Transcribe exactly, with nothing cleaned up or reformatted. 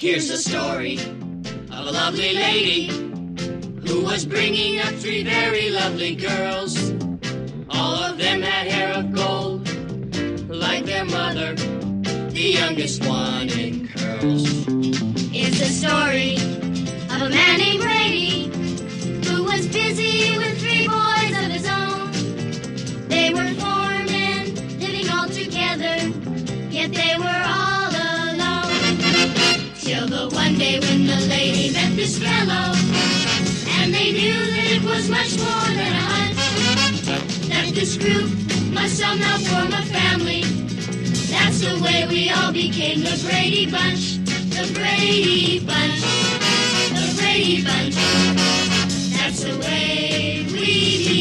Here's the story of a lovely lady who was bringing up three very lovely girls. All of them had hair of gold, like their mother, the youngest one in curls. It's the story of a man named Brady who was busy with three boys of his own. They were four men living all together, yet they were all alone. Till the one day when the lady met this fellow, and they knew that it was much more than a hunch, that this group must somehow form a family. That's the way we all became the Brady Bunch, the Brady Bunch, the Brady Bunch. That's the way we